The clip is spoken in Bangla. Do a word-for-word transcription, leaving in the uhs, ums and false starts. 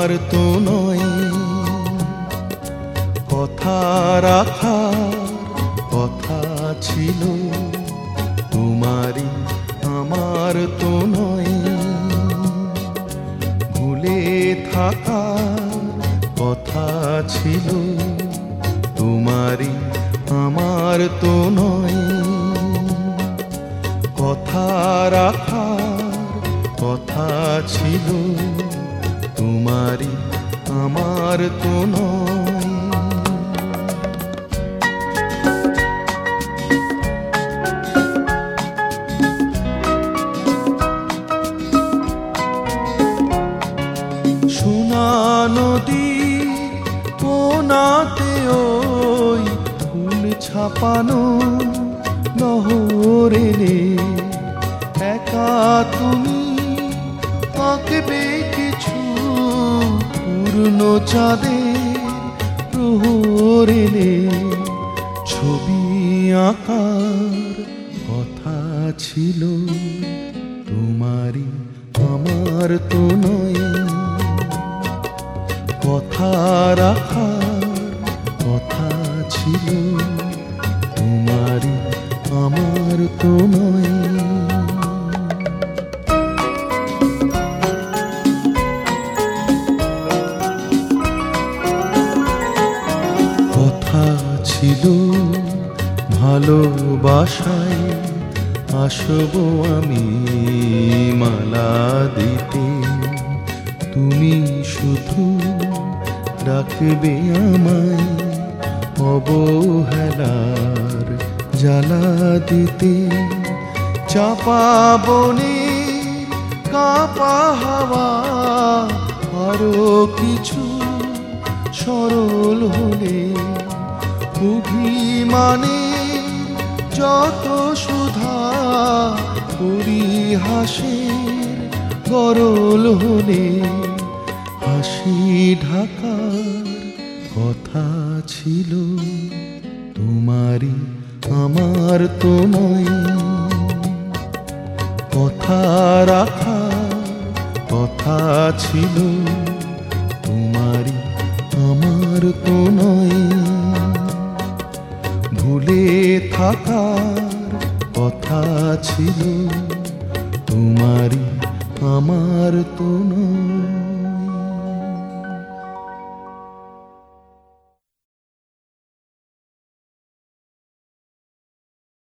আমার তো নয়। কথা রাখার কথা ছিল তোমারই আমার তো নয়। ভুলে থাকার কথা ছিল তোমারই আমার তো নয়। কথা রাখার কথা ছিল তোমারই আমার তো নয়। সোনা নদী কোনাতে ওই ফুল ছাপানো নহরে একা তুমি আঁকবে কিছু পূর্ণ চাঁদের প্রহরে। ছবি আঁকার কথা ছিল তোমারই আমার তো নয়। কথা রাখার কথা ছিল তোমারই আমার তো নয়। কথা ছিল ভালোবাসায় আসবো আমি মালা দিতে। তুমি শুধু ডাকবে আমায় অবহেলার জ্বালা দিতে। চাপা বনে কাঁপা হাওয়া আরো কিছু সরল হলে অভিমানে যত সুধা পরিহাসের গরল হলে হাসি ঢাকার কথা ছিল তোমারই আমার তো নয়। কথা রাখার কথা ছিল তোমারই আমার তো নয়। ভুলে থাকার কথা ছিল তোমারই আমার তো নয়।